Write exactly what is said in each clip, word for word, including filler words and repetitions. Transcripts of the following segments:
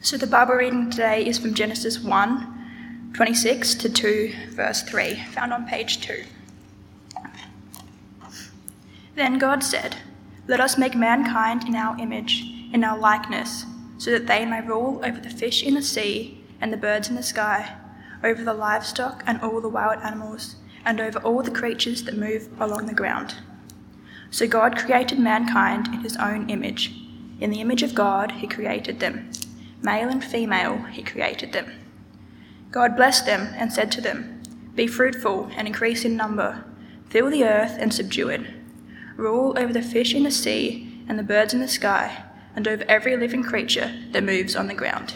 So the Bible reading today is from Genesis one, twenty-six to two, verse three, found on page two. Then God said, "Let us make mankind in our image, in our likeness, so that they may rule over the fish in the sea and the birds in the sky, over the livestock and all the wild animals, and over all the creatures that move along the ground." So God created mankind in his own image. In the image of God he created them. Male and female he created them. God blessed them and said to them, "Be fruitful and increase in number. Fill the earth and subdue it. Rule over the fish in the sea and the birds in the sky, and over every living creature that moves on the ground."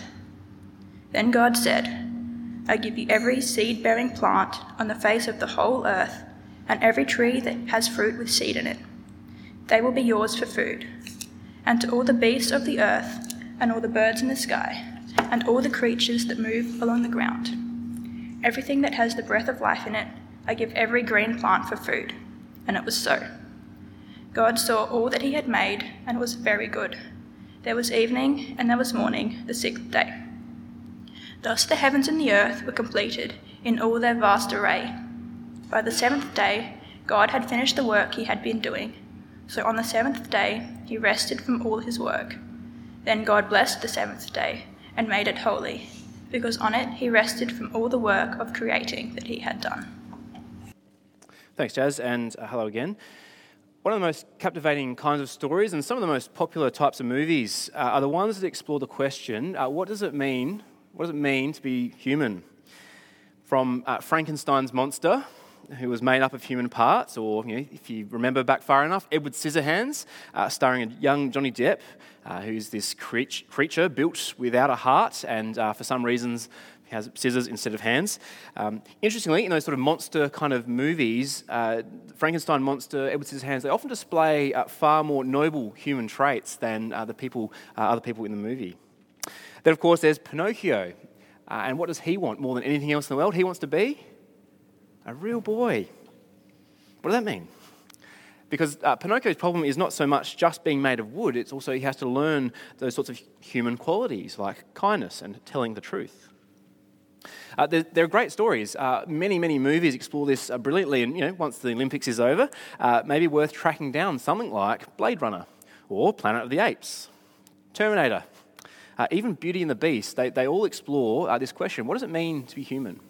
Then God said, "I give you every seed-bearing plant on the face of the whole earth, and every tree that has fruit with seed in it. They will be yours for food. And to all the beasts of the earth, and all the birds in the sky, and all the creatures that move along the ground, everything that has the breath of life in it, I give every green plant for food." And it was so. God saw all that he had made, and it was very good. There was evening, and there was morning, the sixth day. Thus the heavens and the earth were completed in all their vast array. By the seventh day, God had finished the work he had been doing. So on the seventh day, he rested from all his work. Then God blessed the seventh day and made it holy, because on it he rested from all the work of creating that he had done. Thanks, Jazz, and uh, hello again. One of the most captivating kinds of stories and some of the most popular types of movies uh, are the ones that explore the question, uh, what does it mean, what does it mean to be human? From uh, Frankenstein's monster, who was made up of human parts, or you know, if you remember back far enough, Edward Scissorhands, uh, starring a young Johnny Depp, uh, who's this creature, creature built without a heart, and uh, for some reasons has scissors instead of hands. Um, interestingly, in those sort of monster kind of movies, uh, Frankenstein monster, Edward Scissorhands, they often display uh, far more noble human traits than uh, the people, uh, other people in the movie. Then, of course, there's Pinocchio, uh, and what does he want more than anything else in the world? He wants to be a real boy. What does that mean? Because uh, Pinocchio's problem is not so much just being made of wood, it's also he has to learn those sorts of human qualities like kindness and telling the truth. Uh, there, there are great stories. Uh, many, many movies explore this uh, brilliantly, and you know, once the Olympics is over, uh, maybe worth tracking down something like Blade Runner or Planet of the Apes, Terminator, uh, even Beauty and the Beast. They, they all explore uh, this question: what does it mean to be human?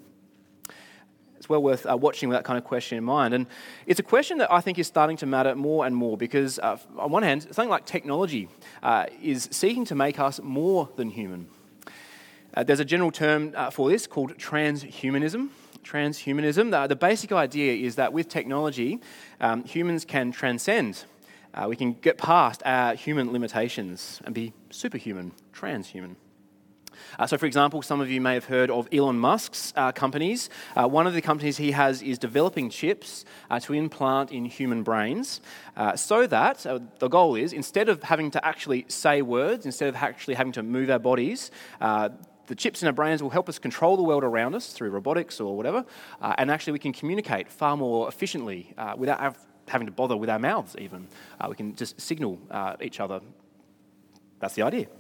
It's well worth uh, watching with that kind of question in mind. And it's a question that I think is starting to matter more and more because, uh, on one hand, something like technology uh, is seeking to make us more than human. Uh, there's a general term uh, for this called transhumanism. Transhumanism, the, the basic idea is that with technology, um, humans can transcend. Uh, we can get past our human limitations and be superhuman, transhuman. Uh, so, for example, some of you may have heard of Elon Musk's uh, companies. Uh, one of the companies he has is developing chips uh, to implant in human brains uh, so that uh, the goal is, instead of having to actually say words, instead of actually having to move our bodies, uh, the chips in our brains will help us control the world around us through robotics or whatever, uh, and actually we can communicate far more efficiently uh, without having to bother with our mouths even. Uh, we can just signal uh, each other. That's the idea.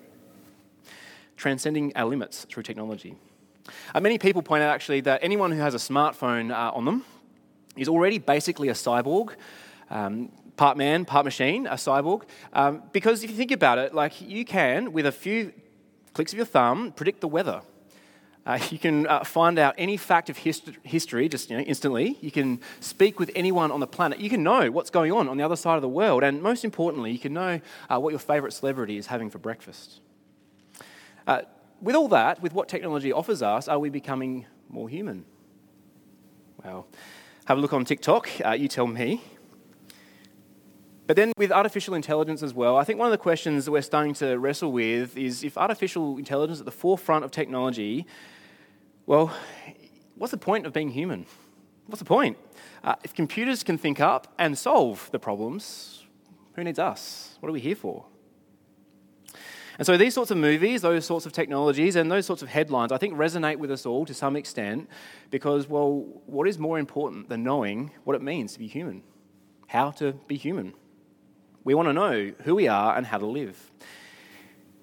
Transcending our limits through technology. Uh, many people point out actually that anyone who has a smartphone uh, on them is already basically a cyborg, um, part man, part machine, a cyborg, um, because if you think about it, like you can, with a few clicks of your thumb, predict the weather. Uh, you can uh, find out any fact of hist- history just you know, instantly. You can speak with anyone on the planet. You can know what's going on on the other side of the world, and most importantly, you can know uh, what your favourite celebrity is having for breakfast. Uh, with all that, with what technology offers us, are we becoming more human? Well, have a look on TikTok, uh, you tell me. But then with artificial intelligence as well, I think one of the questions that we're starting to wrestle with is if artificial intelligence is at the forefront of technology, well, what's the point of being human? What's the point? Uh, if computers can think up and solve the problems, who needs us? What are we here for? And so these sorts of movies, those sorts of technologies, and those sorts of headlines, I think resonate with us all to some extent because, well, what is more important than knowing what it means to be human? How to be human? We want to know who we are and how to live.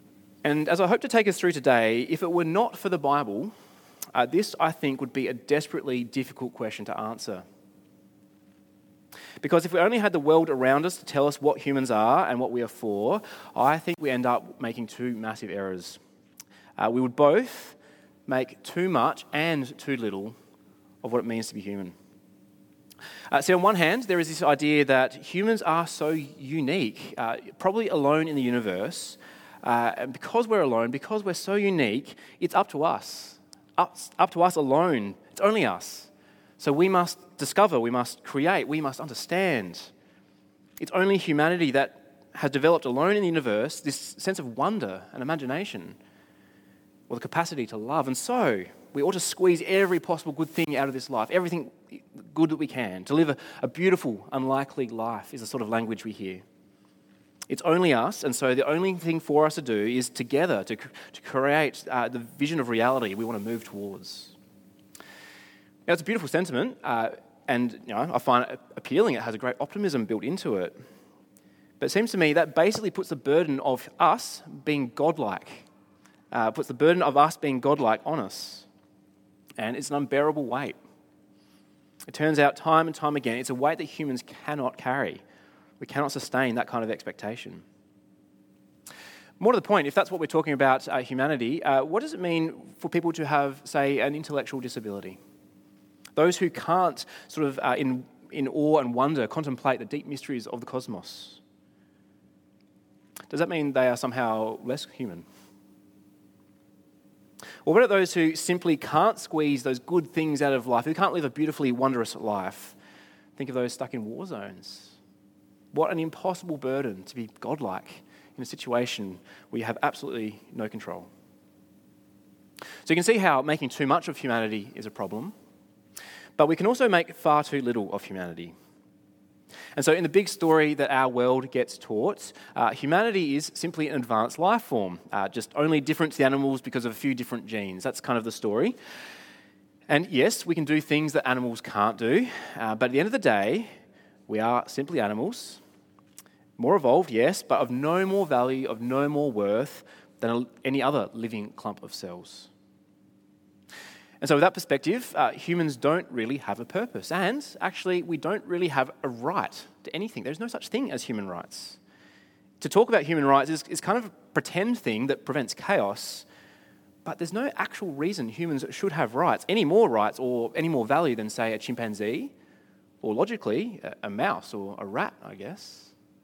And as I hope to take us through today, if it were not for the Bible, uh, this, I think, would be a desperately difficult question to answer. Because if we only had the world around us to tell us what humans are and what we are for, I think we end up making two massive errors. Uh, we would both make too much and too little of what it means to be human. Uh, so on one hand, there is this idea that humans are so unique, uh, probably alone in the universe, uh, and because we're alone, because we're so unique, it's up to us, up, up to us alone. It's only us. So we must discover, we must create, we must understand. It's only humanity that has developed alone in the universe this sense of wonder and imagination, or the capacity to love. And so we ought to squeeze every possible good thing out of this life, everything good that we can, to live a, a beautiful, unlikely life is the sort of language we hear. It's only us, and so the only thing for us to do is together to, to create uh, the vision of reality we want to move towards. Now, it's a beautiful sentiment, uh, and you know, I find it appealing. It has a great optimism built into it. But it seems to me that basically puts the burden of us being godlike, uh, puts the burden of us being godlike on us. And it's an unbearable weight. It turns out time and time again, it's a weight that humans cannot carry. We cannot sustain that kind of expectation. More to the point, if that's what we're talking about, uh, humanity, uh, what does it mean for people to have, say, an intellectual disability? Those who can't sort of, uh, in, in awe and wonder, contemplate the deep mysteries of the cosmos. Does that mean they are somehow less human? Or what about those who simply can't squeeze those good things out of life, who can't live a beautifully wondrous life? Think of those stuck in war zones. What an impossible burden to be godlike in a situation where you have absolutely no control. So you can see how making too much of humanity is a problem, but we can also make far too little of humanity. And so in the big story that our world gets taught, uh, humanity is simply an advanced life form, uh, just only different to the animals because of a few different genes. That's kind of the story. And yes, we can do things that animals can't do, uh, but at the end of the day, we are simply animals. More evolved, yes, but of no more value, of no more worth than any other living clump of cells. And so with that perspective, uh, humans don't really have a purpose. And actually, we don't really have a right to anything. There's no such thing as human rights. To talk about human rights is, is kind of a pretend thing that prevents chaos, but there's no actual reason humans should have rights, any more rights or any more value than, say, a chimpanzee, or logically, a, a mouse or a rat, I guess.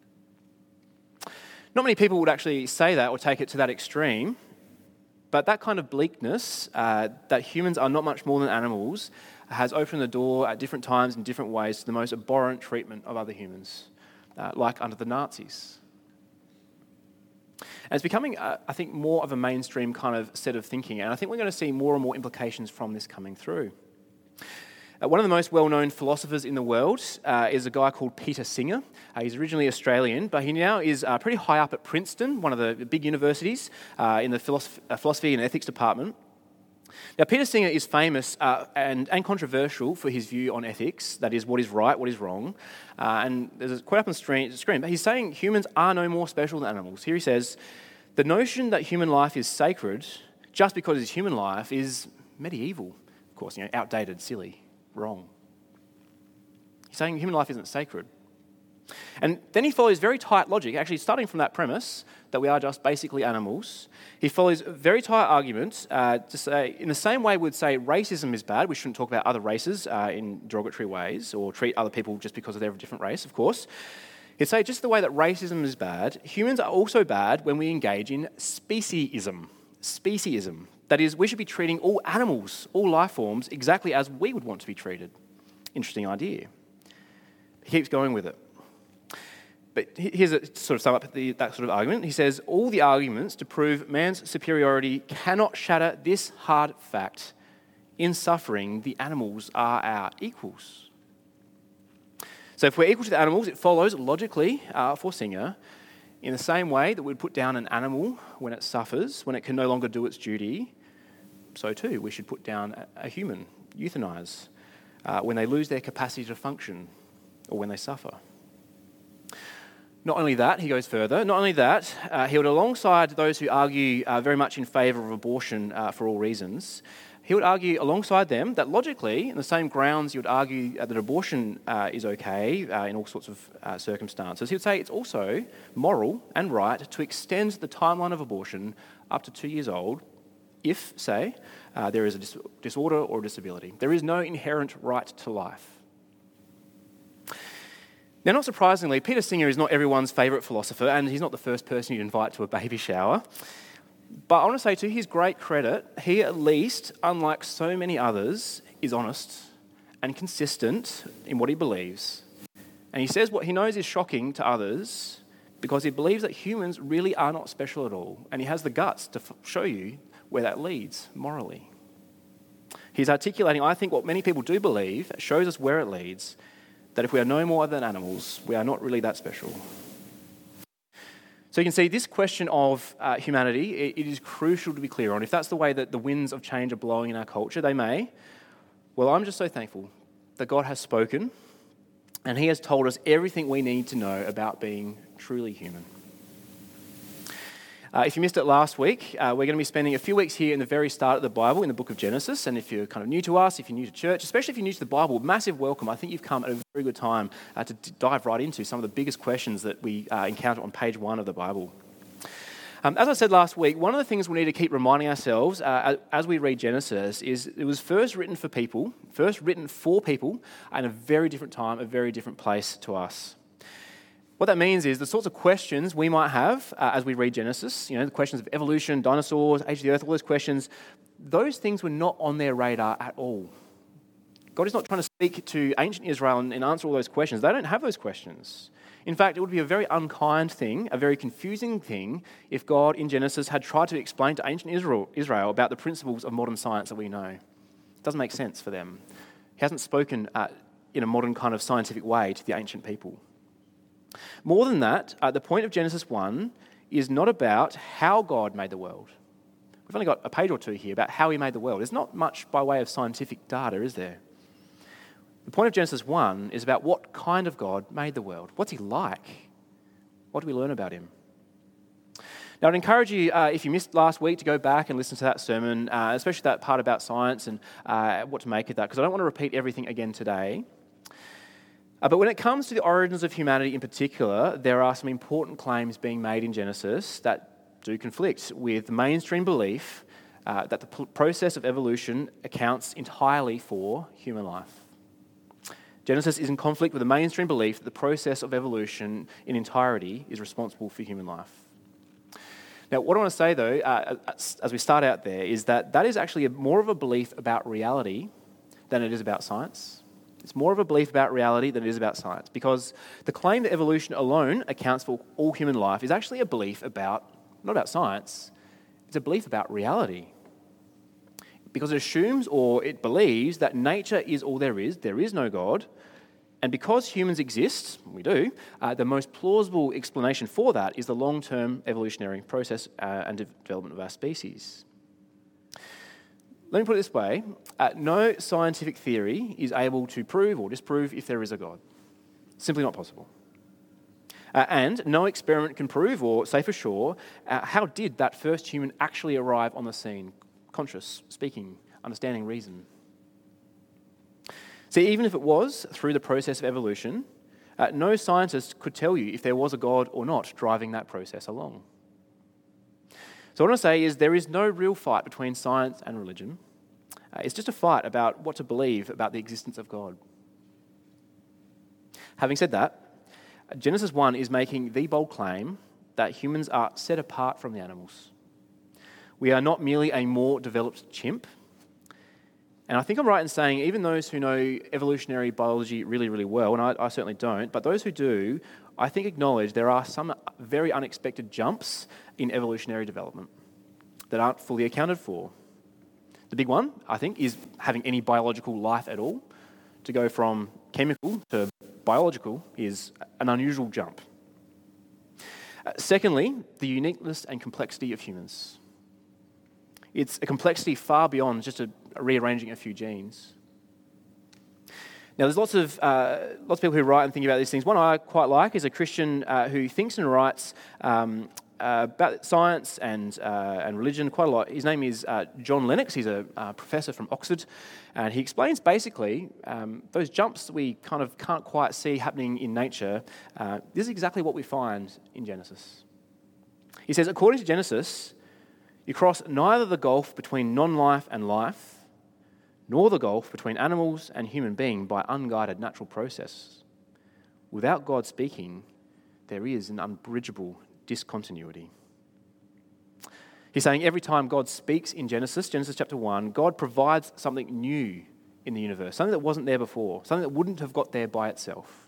Not many people would actually say that or take it to that extreme, but that kind of bleakness, uh, that humans are not much more than animals, has opened the door at different times in different ways to the most abhorrent treatment of other humans, uh, like under the Nazis. And it's becoming, uh, I think, more of a mainstream kind of set of thinking, and I think we're going to see more and more implications from this coming through. Uh, one of the most well-known philosophers in the world uh, is a guy called Peter Singer. Uh, he's originally Australian, but he now is uh, pretty high up at Princeton, one of the big universities, uh, in the philosophy, uh, philosophy and ethics department. Now, Peter Singer is famous uh, and, and controversial for his view on ethics, that is, what is right, what is wrong. Uh, and there's a quote up on the screen, but he's saying humans are no more special than animals. Here he says, the notion that human life is sacred just because it's human life is medieval. Of course, you know, outdated, silly. Wrong. He's saying human life isn't sacred. And then he follows very tight logic, actually starting from that premise that we are just basically animals. He follows a very tight argument uh, to say, in the same way we'd say racism is bad, we shouldn't talk about other races uh, in derogatory ways or treat other people just because they're of a different race, of course. He'd say just the way that racism is bad, humans are also bad when we engage in speciesism. Speciesism. That is, we should be treating all animals, all life forms, exactly as we would want to be treated. Interesting idea. He keeps going with it. But here's a sort of sum up the, that sort of argument. He says, all the arguments to prove man's superiority cannot shatter this hard fact. In suffering, the animals are our equals. So if we're equal to the animals, it follows logically uh, for Singer, in the same way that we'd put down an animal when it suffers, when it can no longer do its duty, so too we should put down a, a human, euthanize, uh, when they lose their capacity to function or when they suffer. Not only that, he goes further, not only that, uh, he would, alongside those who argue uh, very much in favour of abortion uh, for all reasons, he would argue alongside them that logically, in the same grounds you would argue uh, that abortion uh, is okay uh, in all sorts of uh, circumstances, he would say it's also moral and right to extend the timeline of abortion up to two years old if, say, uh, there is a dis- disorder or a disability. There is no inherent right to life. Now, not surprisingly, Peter Singer is not everyone's favourite philosopher, and he's not the first person you'd invite to a baby shower. But I want to say, to his great credit, he at least, unlike so many others, is honest and consistent in what he believes. And he says what he knows is shocking to others because he believes that humans really are not special at all, and he has the guts to f- show you where that leads morally. He's articulating, I think, what many people do believe, shows us where it leads, that if we are no more than animals, we are not really that special. So you can see this question of uh, humanity, it, it is crucial to be clear on. If that's the way that the winds of change are blowing in our culture, they may. Well, I'm just so thankful that God has spoken and he has told us everything we need to know about being truly human. Uh, if you missed it last week, uh, we're going to be spending a few weeks here in the very start of the Bible, in the book of Genesis. And if you're kind of new to us, if you're new to church, especially if you're new to the Bible, massive welcome. I think you've come at a very good time uh, to d- dive right into some of the biggest questions that we uh, encounter on page one of the Bible. Um, as I said last week, one of the things we need to keep reminding ourselves uh, as we read Genesis is it was first written for people, first written for people, in a very different time, a very different place to us. What that means is the sorts of questions we might have uh, as we read Genesis, you know, the questions of evolution, dinosaurs, age of the earth, all those questions, those things were not on their radar at all. God is not trying to speak to ancient Israel and, and answer all those questions. They don't have those questions. In fact, it would be a very unkind thing, a very confusing thing, if God in Genesis had tried to explain to ancient Israel, Israel about the principles of modern science that we know. It doesn't make sense for them. He hasn't spoken uh, in a modern kind of scientific way to the ancient people. More than that, uh, the point of Genesis one is not about how God made the world. We've only got a page or two here about how he made the world. There's not much by way of scientific data, is there? The point of Genesis one is about what kind of God made the world. What's he like? What do we learn about him? Now, I'd encourage you, uh, if you missed last week, to go back and listen to that sermon, uh, especially that part about science and uh, what to make of that, because I don't want to repeat everything again today. Uh, but when it comes to the origins of humanity in particular, there are some important claims being made in Genesis that do conflict with mainstream belief uh, that the p- process of evolution accounts entirely for human life. Genesis is in conflict with the mainstream belief that the process of evolution in entirety is responsible for human life. Now, what I want to say, though, uh, as we start out there, is that that is actually a, more of a belief about reality than it is about science. It's more of a belief about reality than it is about science, because the claim that evolution alone accounts for all human life is actually a belief about, not about science, it's a belief about reality. Because it assumes or it believes that nature is all there is, there is no God, and because humans exist, we do, uh, the most plausible explanation for that is the long-term evolutionary process uh, and development of our species. Let me put it this way, uh, no scientific theory is able to prove or disprove if there is a God. Simply not possible. Uh, and no experiment can prove or say for sure uh, how did that first human actually arrive on the scene, conscious, speaking, understanding reason. See, even if it was through the process of evolution, uh, no scientist could tell you if there was a God or not driving that process along. So what I want to say is there is no real fight between science and religion. Uh, it's just a fight about what to believe about the existence of God. Having said that, Genesis one is making the bold claim that humans are set apart from the animals. We are not merely a more developed chimp. And I think I'm right in saying even those who know evolutionary biology really, really well, and I, I certainly don't, but those who do, I think acknowledge there are some very unexpected jumps in evolutionary development that aren't fully accounted for. The big one, I think, is having any biological life at all. To go from chemical to biological is an unusual jump. Uh, secondly, the uniqueness and complexity of humans. It's a complexity far beyond just a, a rearranging a few genes. Now, there's lots of uh, lots of people who write and think about these things. One I quite like is a Christian uh, who thinks and writes um, uh, about science and uh, and religion quite a lot. His name is uh, John Lennox. He's a uh, professor from Oxford, and he explains basically um, those jumps that we kind of can't quite see happening in nature. Uh, this is exactly what we find in Genesis. He says, according to Genesis, you cross neither the gulf between non-life and life, nor the gulf between animals and human being by unguided natural process. Without God speaking, there is an unbridgeable discontinuity. He's saying every time God speaks in Genesis, Genesis chapter one, God provides something new in the universe, something that wasn't there before, something that wouldn't have got there by itself.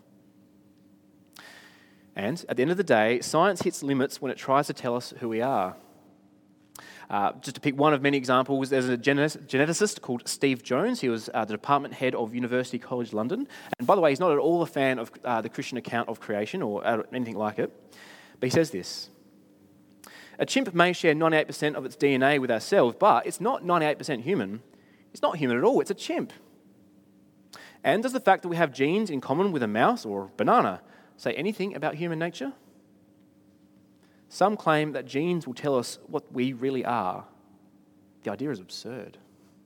And at the end of the day, science hits limits when it tries to tell us who we are. Uh, just to pick one of many examples, there's a geneticist called Steve Jones. He was uh, the department head of University College London. And by the way, he's not at all a fan of uh, the Christian account of creation or anything like it. But he says this: a chimp may share ninety-eight percent of its D N A with ourselves, but it's not ninety-eight percent human. It's not human at all, it's a chimp. And does the fact that we have genes in common with a mouse or a banana say anything about human nature? Some claim that genes will tell us what we really are. The idea is absurd.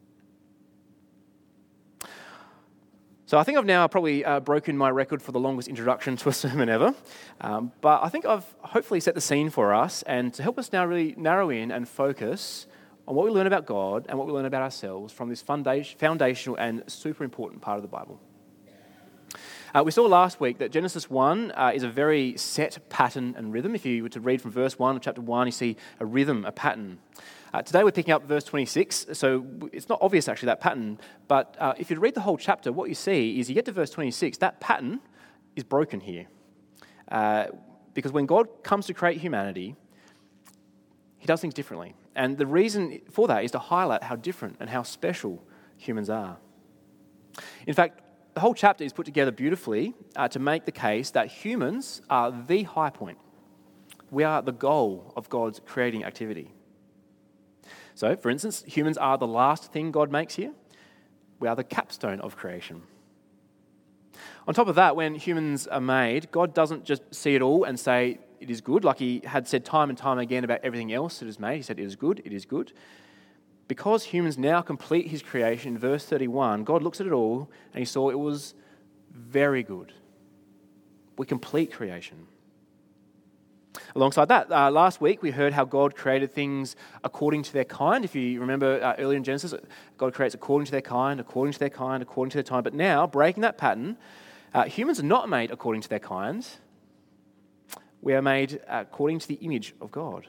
So I think I've now probably uh, broken my record for the longest introduction to a sermon ever. Um, but I think I've hopefully set the scene for us, and to help us now really narrow in and focus on what we learn about God and what we learn about ourselves from this foundational and super important part of the Bible. Uh, we saw last week that Genesis one uh, is a very set pattern and rhythm. If you were to read from verse one of chapter one, you see a rhythm, a pattern. Uh, today we're picking up verse twenty-six, so it's not obvious actually, that pattern, but uh, if you read the whole chapter, what you see is you get to verse twenty-six, that pattern is broken here. Uh, because when God comes to create humanity, he does things differently. And the reason for that is to highlight how different and how special humans are. In fact, the whole chapter is put together beautifully uh, to make the case that humans are the high point. We are the goal of God's creating activity. So, for instance, humans are the last thing God makes here. We are the capstone of creation. On top of that, when humans are made, God doesn't just see it all and say it is good, like he had said time and time again about everything else that is made. He said it is good, it is good. Because humans now complete his creation, in verse thirty-one, God looks at it all and he saw it was very good. We complete creation. Alongside that, uh, last week we heard how God created things according to their kind. If you remember uh, earlier in Genesis, God creates according to their kind, according to their kind, according to their time. But now, breaking that pattern, uh, humans are not made according to their kind. We are made according to the image of God.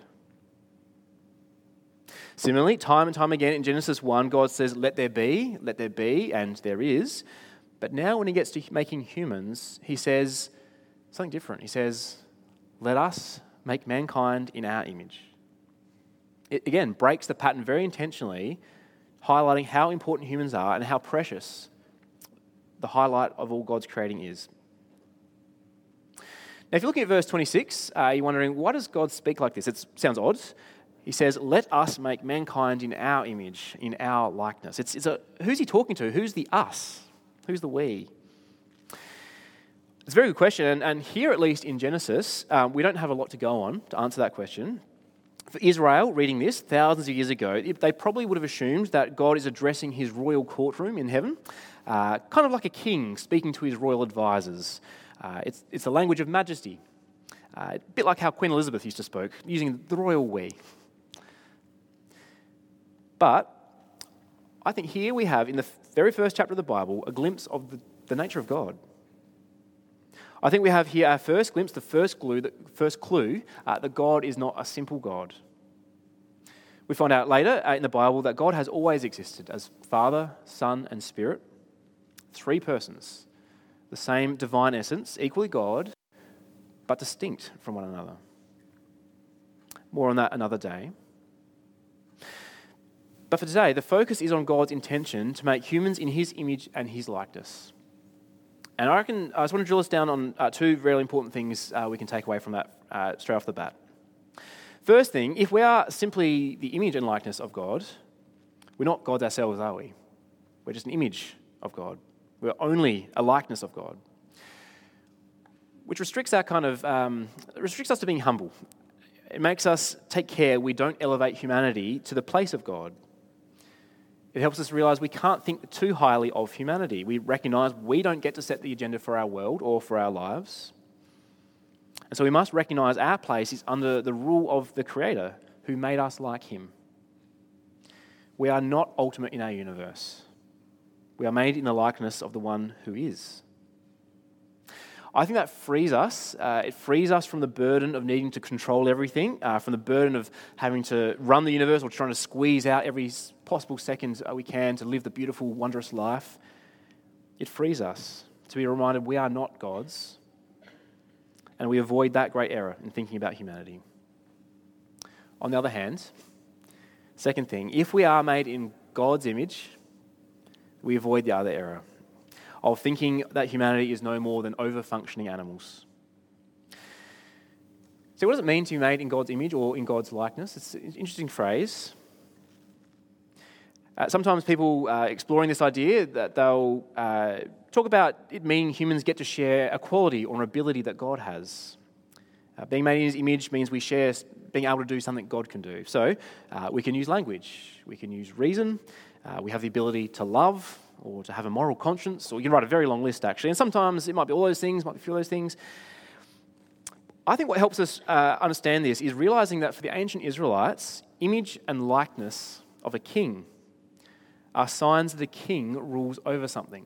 Similarly, time and time again in Genesis one, God says, let there be, let there be, and there is. But now when he gets to making humans, he says something different. He says, let us make mankind in our image. It, again, breaks the pattern very intentionally, highlighting how important humans are and how precious the highlight of all God's creating is. Now, if you're looking at verse twenty-six, uh, you're wondering, why does God speak like this? It sounds odd. He says, let us make mankind in our image, in our likeness. It's, it's a, who's he talking to? Who's the us? Who's the we? It's a very good question, and, and here, at least in Genesis, um, we don't have a lot to go on to answer that question. For Israel, reading this thousands of years ago, they probably would have assumed that God is addressing his royal courtroom in heaven, uh, kind of like a king speaking to his royal advisors. Uh, it's, it's the language of majesty, uh, a bit like how Queen Elizabeth used to speak, using the royal we. But I think here we have, in the very first chapter of the Bible, a glimpse of the, the nature of God. I think we have here our first glimpse, the first clue, the first clue uh, that God is not a simple God. We find out later uh, in the Bible that God has always existed as Father, Son, and Spirit. Three persons, the same divine essence, equally God, but distinct from one another. More on that another day. But for today, the focus is on God's intention to make humans in his image and his likeness. And I reckon I just want to drill us down on uh, two really important things uh, we can take away from that uh, straight off the bat. First thing, if we are simply the image and likeness of God, we're not gods ourselves, are we? We're just an image of God. We're only a likeness of God, which restricts our kind of um, restricts us to being humble. It makes us take care we don't elevate humanity to the place of God. It helps us realize we can't think too highly of humanity. We recognize we don't get to set the agenda for our world or for our lives. And so we must recognize our place is under the rule of the Creator who made us like him. We are not ultimate in our universe. We are made in the likeness of the one who is. I think that frees us. Uh, it frees us from the burden of needing to control everything, uh, from the burden of having to run the universe or trying to squeeze out every possible second we can to live the beautiful, wondrous life. It frees us to be reminded we are not gods, and we avoid that great error in thinking about humanity. On the other hand, second thing, if we are made in God's image, we avoid the other error of thinking that humanity is no more than over-functioning animals. So what does it mean to be made in God's image or in God's likeness? It's an interesting phrase. Uh, sometimes people uh, exploring this idea, that they'll uh, talk about it meaning humans get to share a quality or an ability that God has. Uh, being made in his image means we share being able to do something God can do. So uh, we can use language, we can use reason, uh, we have the ability to love, or to have a moral conscience, or you can write a very long list, actually. And sometimes it might be all those things, might be a few of those things. I think what helps us uh, understand this is realizing that for the ancient Israelites, image and likeness of a king are signs that a king rules over something.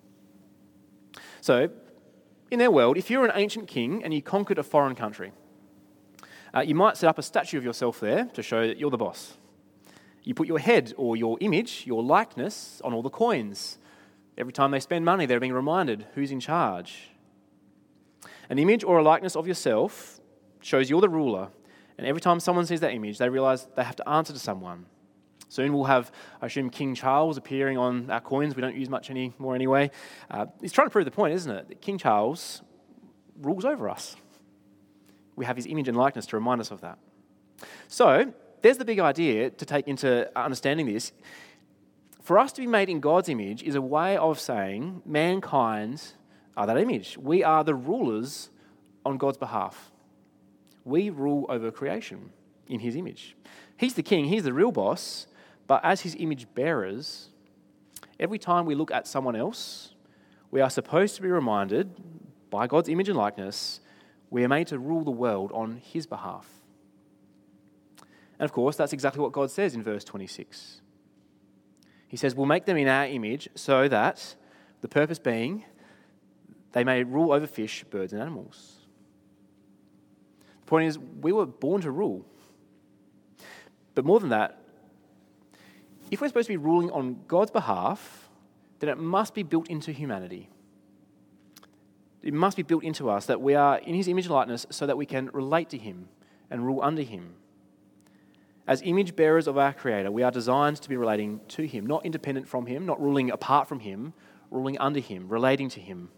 So, in their world, if you're an ancient king and you conquered a foreign country, uh, you might set up a statue of yourself there to show that you're the boss. You put your head or your image, your likeness, on all the coins. Every time they spend money, they're being reminded who's in charge. An image or a likeness of yourself shows you're the ruler, and every time someone sees that image, they realize they have to answer to someone. Soon we'll have, I assume, King Charles appearing on our coins. We don't use much anymore anyway. Uh, he's trying to prove the point, isn't it? That King Charles rules over us. We have his image and likeness to remind us of that. So, there's the big idea to take into understanding this. For us to be made in God's image is a way of saying mankind are that image. We are the rulers on God's behalf. We rule over creation in his image. He's the king, he's the real boss, but as his image bearers, every time we look at someone else, we are supposed to be reminded by God's image and likeness, we are made to rule the world on his behalf. And of course, that's exactly what God says in verse twenty-six. He says, we'll make them in our image so that, the purpose being, they may rule over fish, birds, and animals. The point is, we were born to rule. But more than that, if we're supposed to be ruling on God's behalf, then it must be built into humanity. It must be built into us that we are in his image and likeness so that we can relate to him and rule under him. As image bearers of our Creator, we are designed to be relating to him, not independent from him, not ruling apart from him, ruling under him, relating to him.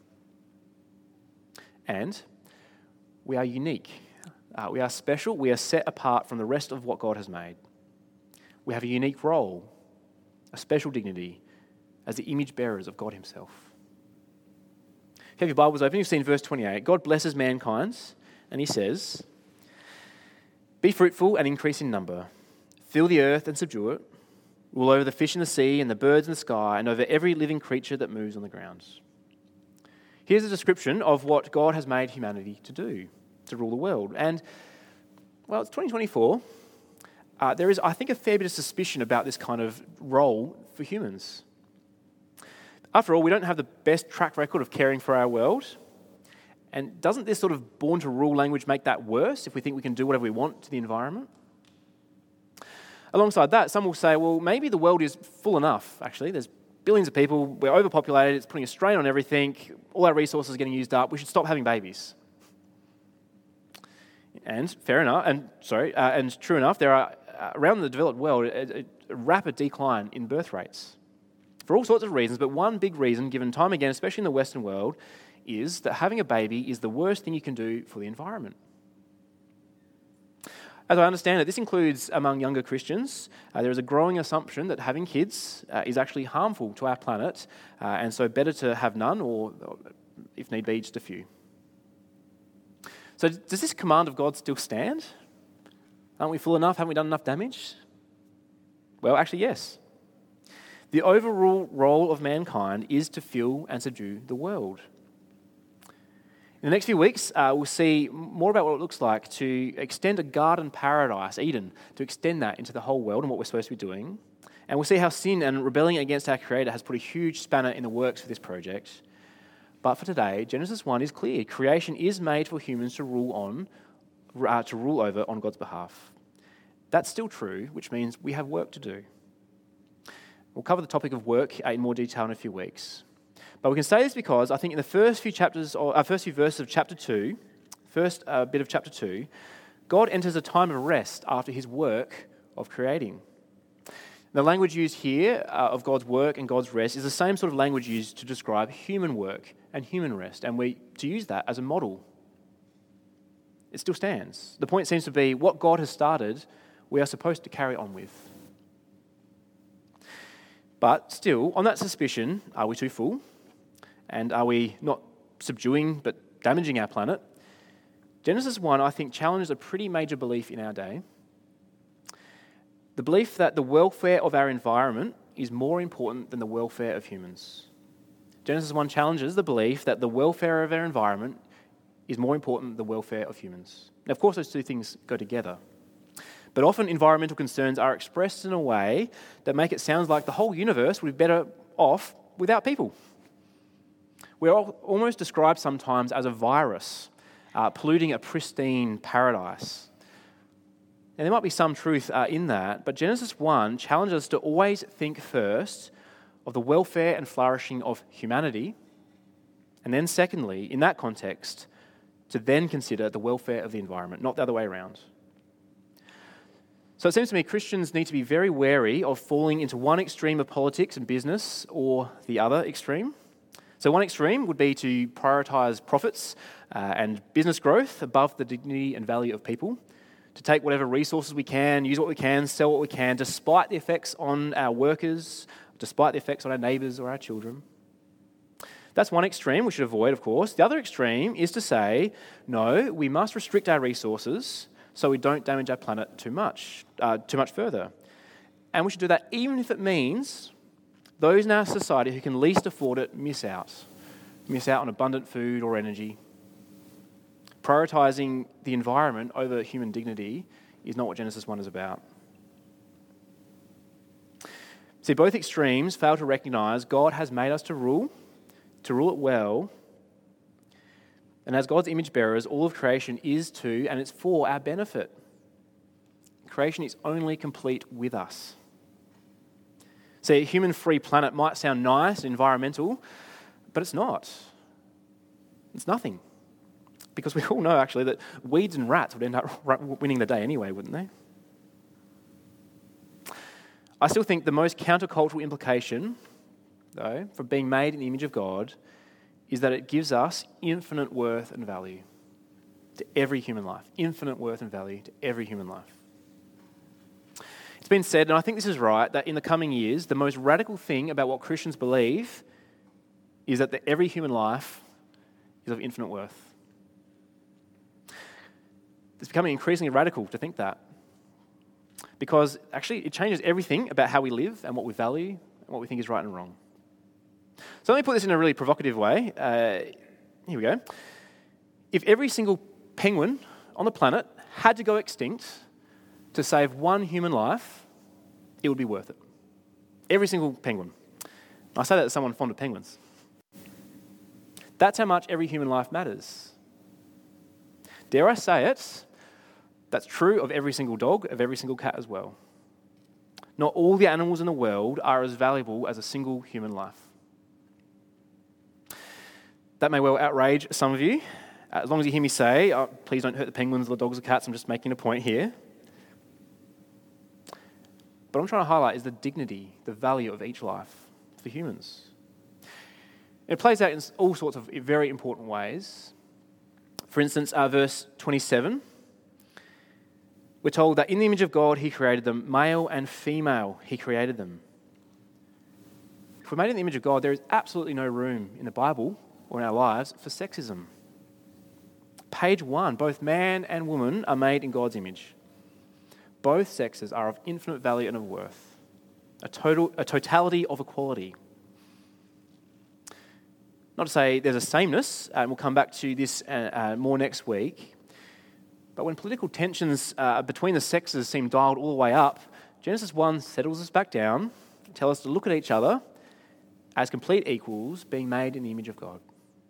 And we are unique. Uh, we are special. We are set apart from the rest of what God has made. We have a unique role, a special dignity as the image bearers of God himself. If you have your Bibles open, you've seen verse twenty-eight. God blesses mankind, and he says, be fruitful and increase in number. Fill the earth and subdue it. Rule over the fish in the sea and the birds in the sky and over every living creature that moves on the ground. Here's a description of what God has made humanity to do, to rule the world. And, well, it's twenty twenty-four. Uh, there is, I think, a fair bit of suspicion about this kind of role for humans. After all, we don't have the best track record of caring for our world. And doesn't this sort of born to rule language make that worse if we think we can do whatever we want to the environment? Alongside that, some will say, well, maybe the world is full enough, actually. There's billions of people, we're overpopulated, it's putting a strain on everything, all our resources are getting used up, we should stop having babies. And fair enough, and sorry, uh, and true enough, there are, uh, around the developed world, a, a rapid decline in birth rates. For all sorts of reasons, but one big reason, given time again, especially in the Western world, is that having a baby is the worst thing you can do for the environment. As I understand it, this includes among younger Christians. Uh, there is a growing assumption that having kids uh, is actually harmful to our planet, uh, and so better to have none, or, or if need be, just a few. So does this command of God still stand? Aren't we full enough? Haven't we done enough damage? Well, actually, yes. The overall role of mankind is to fill and subdue the world. In the next few weeks, uh, we'll see more about what it looks like to extend a garden paradise, Eden, to extend that into the whole world and what we're supposed to be doing. And we'll see how sin and rebelling against our Creator has put a huge spanner in the works for this project. But for today, Genesis one is clear. Creation is made for humans to rule on, uh, to rule over on God's behalf. That's still true, which means we have work to do. We'll cover the topic of work in more detail in a few weeks. But we can say this because I think in the first few chapters, or uh, first few verses of chapter two, first uh, bit of chapter two, God enters a time of rest after his work of creating. The language used here uh, of God's work and God's rest is the same sort of language used to describe human work and human rest, and we to use that as a model. It still stands. The point seems to be what God has started, we are supposed to carry on with. But still, on that suspicion, are we too full? And are we not subduing but damaging our planet? Genesis one, I think, challenges a pretty major belief in our day. The belief that the welfare of our environment is more important than the welfare of humans. Genesis one challenges the belief that the welfare of our environment is more important than the welfare of humans. Now, of course, those two things go together. But often environmental concerns are expressed in a way that make it sound like the whole universe would be better off without people. We're almost described sometimes as a virus, uh, polluting a pristine paradise. And there might be some truth uh, in that, but Genesis one challenges us to always think first of the welfare and flourishing of humanity, and then secondly, in that context, to then consider the welfare of the environment, not the other way around. So it seems to me Christians need to be very wary of falling into one extreme of politics and business or the other extreme. So one extreme would be to prioritise profits uh, and business growth above the dignity and value of people, to take whatever resources we can, use what we can, sell what we can, despite the effects on our workers, despite the effects on our neighbours or our children. That's one extreme we should avoid, of course. The other extreme is to say, no, we must restrict our resources so we don't damage our planet too much, uh, too much further. And we should do that even if it means those in our society who can least afford it miss out. Miss out on abundant food or energy. Prioritising the environment over human dignity is not what Genesis one is about. See, both extremes fail to recognise God has made us to rule, to rule it well, and as God's image bearers, all of creation is to, and it's for our benefit. Creation is only complete with us. See, a human-free planet might sound nice, environmental, but it's not. It's nothing. Because we all know, actually, that weeds and rats would end up winning the day anyway, wouldn't they? I still think the most countercultural implication, though, from being made in the image of God is that it gives us infinite worth and value to every human life. Infinite worth and value to every human life. It's been said, and I think this is right, that in the coming years, the most radical thing about what Christians believe is that the, every human life is of infinite worth. It's becoming increasingly radical to think that. Because actually it changes everything about how we live and what we value and what we think is right and wrong. So let me put this in a really provocative way. Uh, here we go. If every single penguin on the planet had to go extinct to save one human life, it would be worth it. Every single penguin. I say that as someone fond of penguins. That's how much every human life matters. Dare I say it, that's true of every single dog, of every single cat as well. Not all the animals in the world are as valuable as a single human life. That may well outrage some of you. As long as you hear me say, oh, please don't hurt the penguins or the dogs or cats, I'm just making a point here. But what I'm trying to highlight is the dignity, the value of each life for humans. It plays out in all sorts of very important ways. For instance, uh, verse twenty-seven, We're told that in the image of God, he created them, male and female, he created them. If we're made in the image of God, there is absolutely no room in the Bible or in our lives for sexism. Page one, both man and woman are made in God's image. Both sexes are of infinite value and of worth, a total, a totality of equality. Not to say there's a sameness, and we'll come back to this uh, uh, more next week, but when political tensions uh, between the sexes seem dialed all the way up, Genesis one settles us back down, tells us to look at each other as complete equals, being made in the image of God.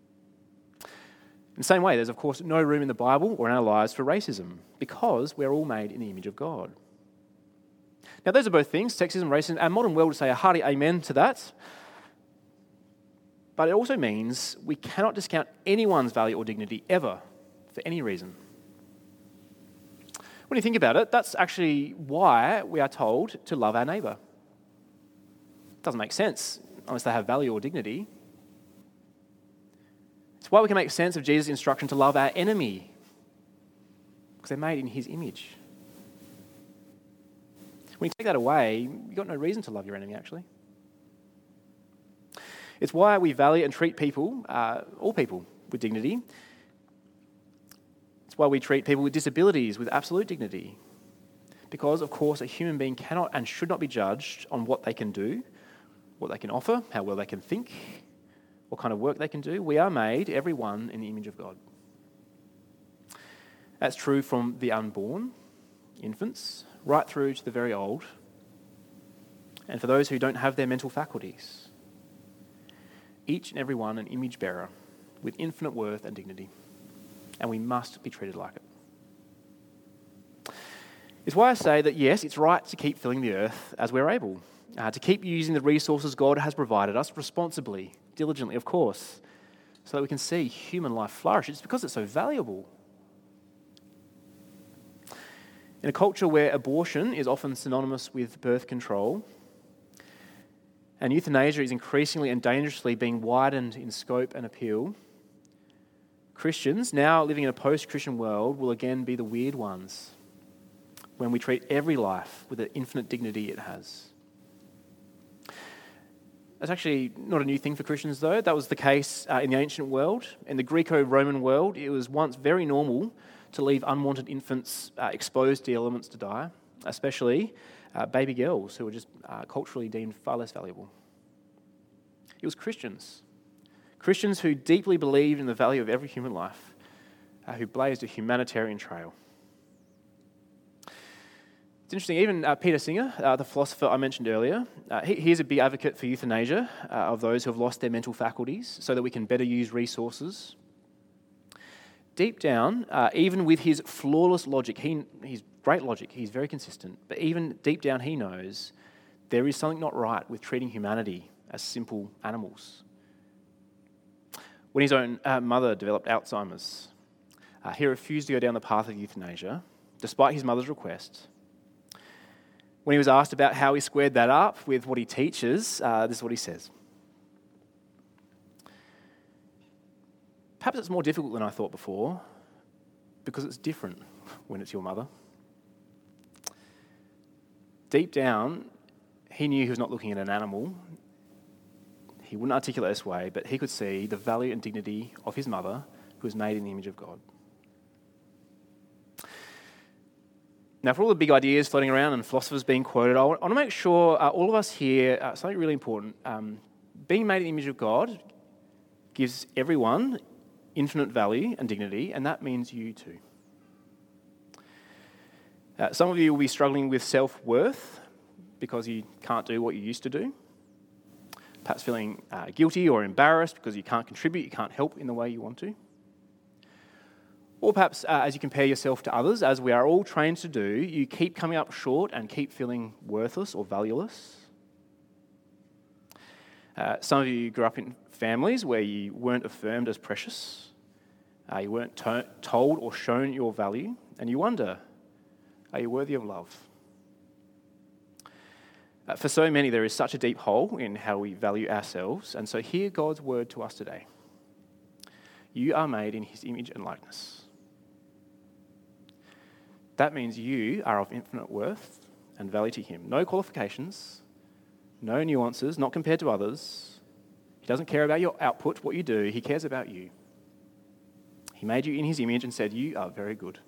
In the same way, there's of course no room in the Bible or in our lives for racism, because we're all made in the image of God. Now, those are both things, sexism, racism. Our modern world would say a hearty amen to that. But it also means we cannot discount anyone's value or dignity ever, for any reason. When you think about it, that's actually why we are told to love our neighbour. It doesn't make sense unless they have value or dignity. It's why we can make sense of Jesus' instruction to love our enemy, because they're made in his image. When you take that away, you've got no reason to love your enemy, actually. It's why we value and treat people, uh, all people, with dignity. It's why we treat people with disabilities with absolute dignity. Because, of course, a human being cannot and should not be judged on what they can do, what they can offer, how well they can think, what kind of work they can do. We are made, everyone, in the image of God. That's true from the unborn, infants, right through to the very old, and for those who don't have their mental faculties. Each and every one an image bearer with infinite worth and dignity, and we must be treated like it. It's why I say that yes, it's right to keep filling the earth as we're able, uh, to keep using the resources God has provided us responsibly, diligently, of course, so that we can see human life flourish. It's because it's so valuable. In a culture where abortion is often synonymous with birth control, and euthanasia is increasingly and dangerously being widened in scope and appeal, Christians, now living in a post-Christian world, will again be the weird ones when we treat every life with the infinite dignity it has. That's actually not a new thing for Christians, though. That was the case uh, in the ancient world. In the Greco-Roman world, it was once very normal to leave unwanted infants uh, exposed to the elements to die, especially uh, baby girls who were just uh, culturally deemed far less valuable. It was Christians, Christians who deeply believed in the value of every human life, uh, who blazed a humanitarian trail. It's interesting, even uh, Peter Singer, uh, the philosopher I mentioned earlier, uh, he, he's a big advocate for euthanasia uh, of those who have lost their mental faculties so that we can better use resources. Deep down, uh, even with his flawless logic, he, he's great logic, he's very consistent, but even deep down he knows there is something not right with treating humanity as simple animals. When his own uh, mother developed Alzheimer's, uh, he refused to go down the path of euthanasia, despite his mother's request. When he was asked about how he squared that up with what he teaches, uh, this is what he says. Perhaps it's more difficult than I thought before, because it's different when it's your mother. Deep down, he knew he was not looking at an animal. He wouldn't articulate this way, but he could see the value and dignity of his mother, who was made in the image of God. Now, for all the big ideas floating around and philosophers being quoted, I want to make sure uh, all of us here, uh, something really important, um, being made in the image of God gives everyone infinite value and dignity, and that means you too. Uh, some of you will be struggling with self-worth because you can't do what you used to do. Perhaps feeling uh, guilty or embarrassed because you can't contribute, you can't help in the way you want to. Or perhaps uh, as you compare yourself to others, as we are all trained to do, you keep coming up short and keep feeling worthless or valueless. Uh, some of you grew up in families where you weren't affirmed as precious. Uh, you weren't to- told or shown your value, and you wonder, are you worthy of love? Uh, for so many, there is such a deep hole in how we value ourselves, and so hear God's word to us today. You are made in his image and likeness. that means you are of infinite worth and value to him. No qualifications, no nuances, not compared to others. He doesn't care about your output, what you do. He cares about you. He made you in his image and said, you are very good.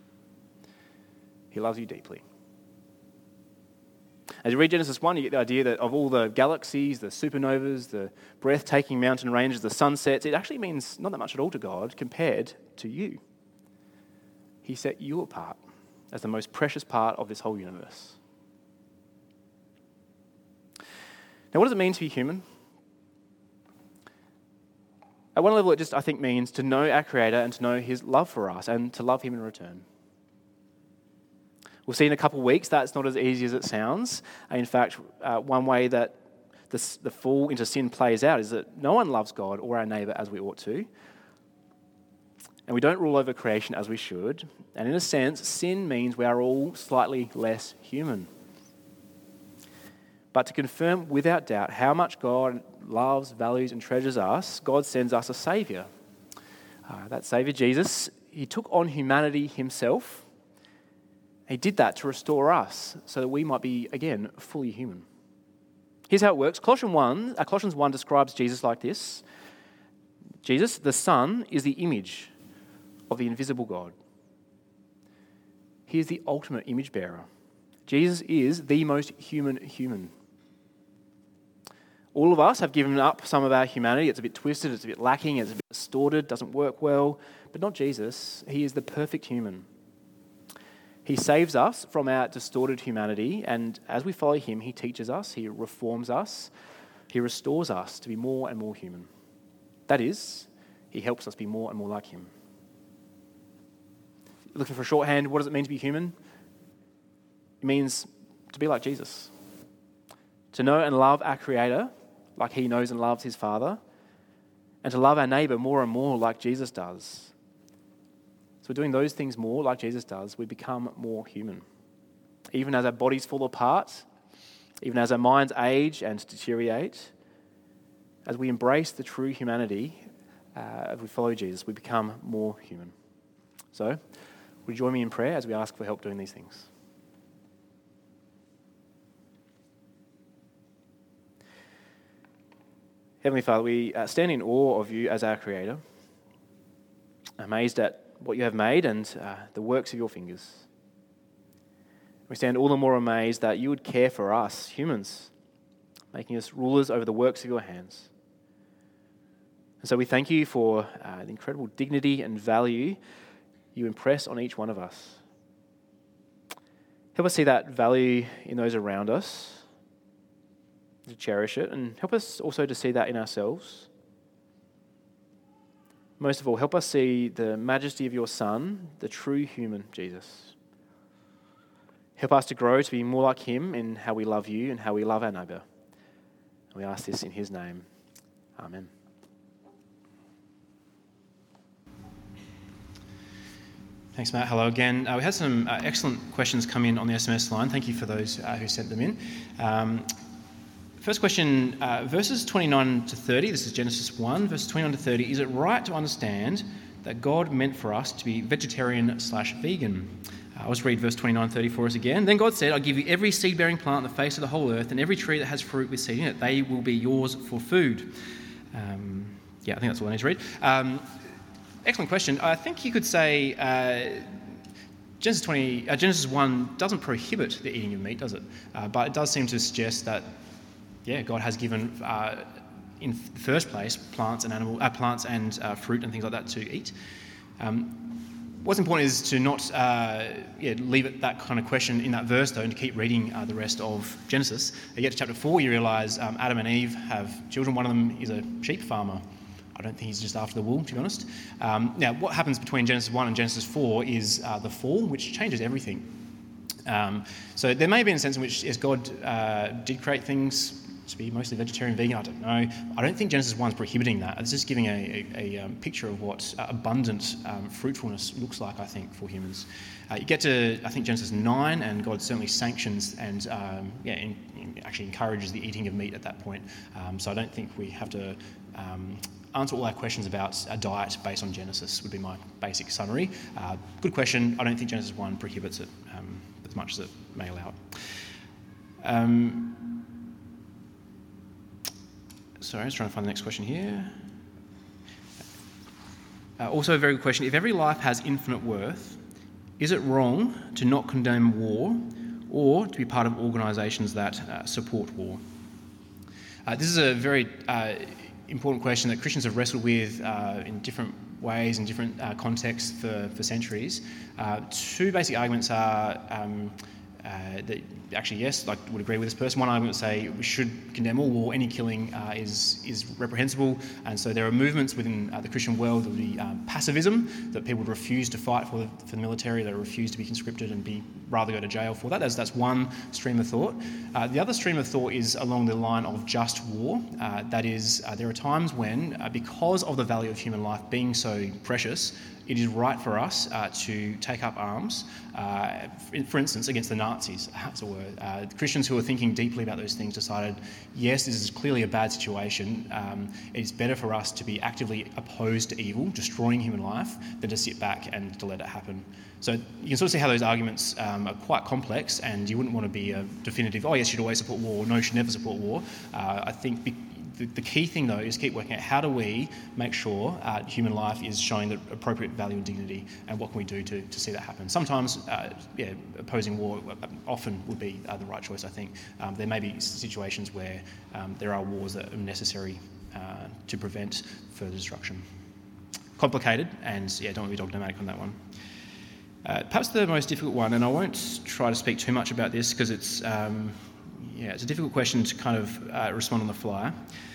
He loves you deeply. As you read Genesis one, you get the idea that of all the galaxies, the supernovas, the breathtaking mountain ranges, the sunsets, it actually means not that much at all to God compared to you. He set you apart as the most precious part of this whole universe. Now, what does it mean to be human? At one level, it just, I think, means to know our Creator and to know his love for us and to love him in return. We'll see in a couple of weeks that's not as easy as it sounds. In fact, uh, one way that this, the fall into sin plays out is that no one loves God or our neighbour as we ought to. And we don't rule over creation as we should. And in a sense, sin means we are all slightly less human. But to confirm without doubt how much God loves, values, and treasures us, God sends us a Saviour. Uh, that Saviour, Jesus, he took on humanity himself. He did that to restore us so that we might be, again, fully human. Here's how it works. Colossians one, uh, Colossians one describes Jesus like this. Jesus, the Son, is the image of the invisible God. He is the ultimate image bearer. Jesus is the most human human. All of us have given up some of our humanity. It's a bit twisted, it's a bit lacking, it's a bit distorted, doesn't work well. But not Jesus. He is the perfect human. He saves us from our distorted humanity, and as we follow him, he teaches us, he reforms us, he restores us to be more and more human. That is, he helps us be more and more like him. Looking for a shorthand, what does it mean to be human? It means to be like Jesus. To know and love our Creator like he knows and loves his Father, and to love our neighbour more and more like Jesus does. So doing those things more like Jesus does, we become more human. Even as our bodies fall apart, even as our minds age and deteriorate, as we embrace the true humanity, uh, as we follow Jesus, we become more human. So, would you join me in prayer as we ask for help doing these things? Heavenly Father, we uh, stand in awe of you as our Creator, amazed at what you have made and uh, the works of your fingers. We stand all the more amazed that you would care for us, humans, making us rulers over the works of your hands. And so we thank you for uh, the incredible dignity and value you impress on each one of us. Help us see that value in those around us, to cherish it, and help us also to see that in ourselves. Most of all, help us see the majesty of your Son, the true human Jesus. Help us to grow to be more like him in how we love you and how we love our neighbour. And we ask this in his name. Amen. Thanks, Matt. Hello again. Uh, we had some uh, excellent questions come in on the S M S line. Thank you for those uh, who sent them in. Um, First question, uh, verses twenty-nine to thirty, this is Genesis one, verses twenty-nine to thirty, is it right to understand that God meant for us to be vegetarian slash vegan? Uh, I'll just read verse twenty-nine thirty for us again. Then God said, I'll give you every seed-bearing plant on the face of the whole earth and every tree that has fruit with seed in it. They will be yours for food. Um, yeah, I think that's all I need to read. Um, excellent question. I think you could say uh, Genesis, twenty, uh, Genesis one doesn't prohibit the eating of meat, does it? Uh, but it does seem to suggest that Yeah, God has given, uh, in the first place, plants and animal, uh, plants and uh, fruit and things like that to eat. Um, what's important is to not uh, yeah, leave it that kind of question in that verse, though, and to keep reading uh, the rest of Genesis. You get to chapter four, you realise um, Adam and Eve have children. One of them is a sheep farmer. I don't think he's just after the wool, to be honest. Um, now, what happens between Genesis one and Genesis four is uh, the fall, which changes everything. Um, so there may have been a sense in which, yes, God uh, did create things to be mostly vegetarian, vegan, I don't know. I don't think Genesis one is prohibiting that. It's just giving a, a, a um, picture of what uh, abundant um, fruitfulness looks like, I think, for humans. Uh, you get to, I think, Genesis nine, and God certainly sanctions and um, yeah, in, in actually encourages the eating of meat at that point. Um, so I don't think we have to um, answer all our questions about a diet based on Genesis would be my basic summary. Uh, good question. I don't think Genesis one prohibits it um, as much as it may allow it. Um, sorry, I was trying to find the next question here. Uh, also a very good question. If every life has infinite worth, is it wrong to not condemn war or to be part of organisations that uh, support war? Uh, this is a very uh, important question that Christians have wrestled with uh, in different ways, in different uh, contexts for, for centuries. Uh, two basic arguments are um, uh, that actually, yes, I would agree with this person. One argument would say we should condemn all war, any killing uh, is is reprehensible, and so there are movements within uh, the Christian world that would be um, pacifism, that people would refuse to fight for the, for the military, they refuse to be conscripted and be rather go to jail for that. That's, that's one stream of thought. Uh, the other stream of thought is along the line of just war. Uh, that is, uh, there are times when, uh, because of the value of human life being so precious, it is right for us uh, to take up arms, uh, for instance, against the Nazis, as it were. Uh, Christians who are thinking deeply about those things decided, yes, this is clearly a bad situation. Um, it's better for us to be actively opposed to evil, destroying human life, than to sit back and to let it happen. So you can sort of see how those arguments um, are quite complex, and you wouldn't want to be a definitive, oh yes, you should always support war, no, you should never support war. Uh, I think be- the, the key thing, though, is keep working out how do we make sure uh, human life is showing the appropriate value and dignity, and what can we do to, to see that happen. Sometimes, uh, yeah, opposing war often would be uh, the right choice, I think. Um, there may be situations where um, there are wars that are necessary uh, to prevent further destruction. Complicated, and yeah, don't want to be dogmatic on that one. Uh, perhaps the most difficult one, and I won't try to speak too much about this because it's um, yeah, it's a difficult question to kind of uh, respond on the fly.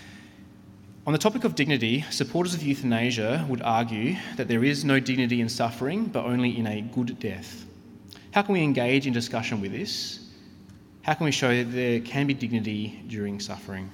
On the topic of dignity, supporters of euthanasia would argue that there is no dignity in suffering, but only in a good death. How can we engage in discussion with this? How can we show that there can be dignity during suffering?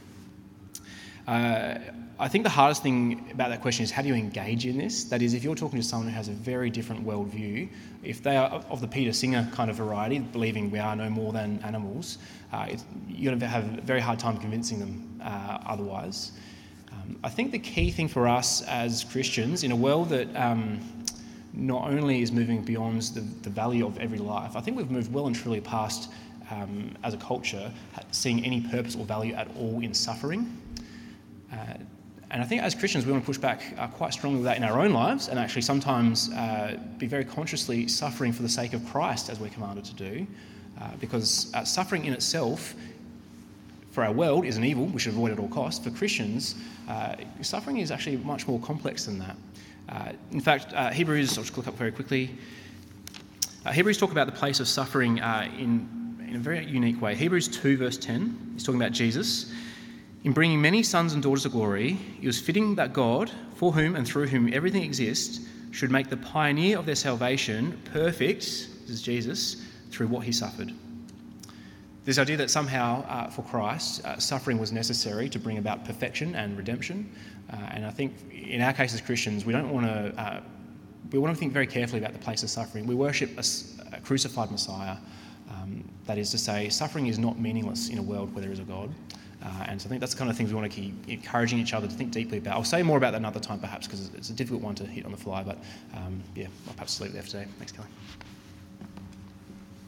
Uh, I think the hardest thing about that question is how do you engage in this? That is, if you're talking to someone who has a very different worldview, if they are of the Peter Singer kind of variety, believing we are no more than animals, uh, it's, you're going to have a very hard time convincing them uh, otherwise. Um, I think the key thing for us as Christians, in a world that um, not only is moving beyond the, the value of every life, I think we've moved well and truly past, um, as a culture, seeing any purpose or value at all in suffering. Uh, And I think as Christians, we want to push back uh, quite strongly with that in our own lives, and actually sometimes uh, be very consciously suffering for the sake of Christ, as we're commanded to do. Uh, because uh, suffering in itself, for our world, is an evil we should avoid at all costs. For Christians, uh, suffering is actually much more complex than that. Uh, in fact, uh, Hebrews, I'll just look up very quickly. Uh, Hebrews talk about the place of suffering uh, in, in a very unique way. Hebrews two verse ten, he's talking about Jesus. In bringing many sons and daughters to glory, it was fitting that God, for whom and through whom everything exists, should make the pioneer of their salvation perfect, this is Jesus, through what he suffered. This idea that somehow uh, for Christ, uh, suffering was necessary to bring about perfection and redemption. Uh, and I think in our case as Christians, we don't want to, uh, we want to think very carefully about the place of suffering. We worship a, a crucified Messiah. Um, that is to say, suffering is not meaningless in a world where there is a God. Uh, and so I think that's the kind of things we want to keep encouraging each other to think deeply about. I'll say more about that another time perhaps because it's a difficult one to hit on the fly, but um, yeah, I'll perhaps leave it there for today. Thanks, Kelly.